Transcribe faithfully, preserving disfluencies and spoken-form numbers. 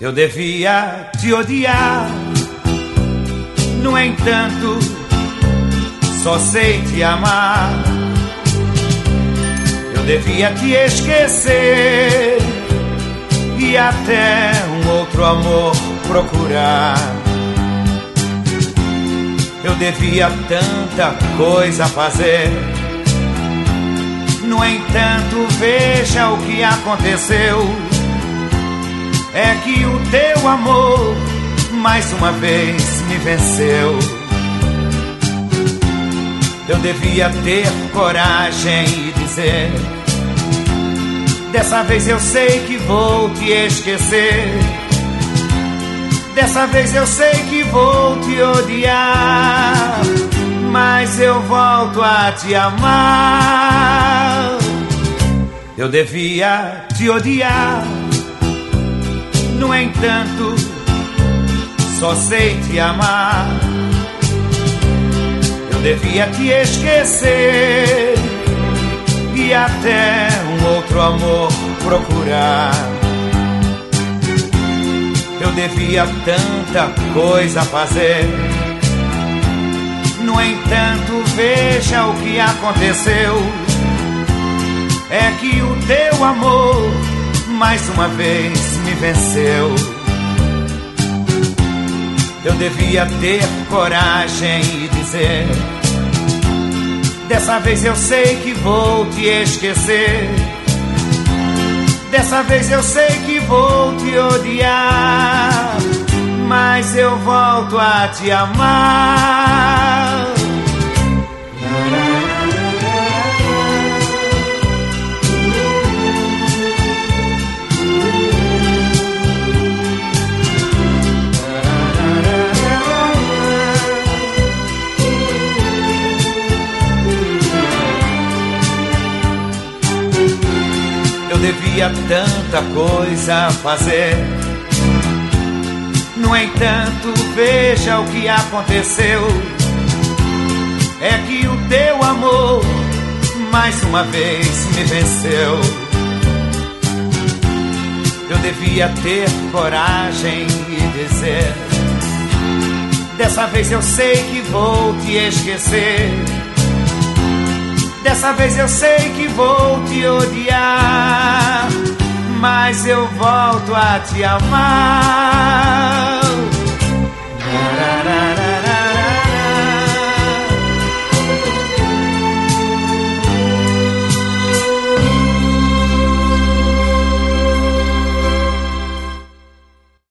Eu devia te odiar, no entanto, só sei te amar. Eu devia te esquecer e até um outro amor procurar. Eu devia tanta coisa fazer, no entanto, veja o que aconteceu. É que o teu amor mais uma vez me venceu. Eu devia ter coragem e dizer: dessa vez eu sei que vou te esquecer. Dessa vez eu sei que vou te odiar, mas eu volto a te amar. Eu devia te odiar, no entanto, só sei te amar. Eu devia te esquecer e até um outro amor procurar. Eu devia tanta coisa fazer, no entanto, veja o que aconteceu. É que o teu amor mais uma vez me venceu. Eu devia ter coragem e dizer: dessa vez eu sei que vou te esquecer. Dessa vez eu sei que vou te odiar, mas eu volto a te amar. Eu devia tanta coisa fazer, no entanto, veja o que aconteceu. É que o teu amor mais uma vez me venceu. Eu devia ter coragem e dizer: dessa vez eu sei que vou te esquecer. Dessa vez eu sei que vou te odiar, mas eu volto a te amar.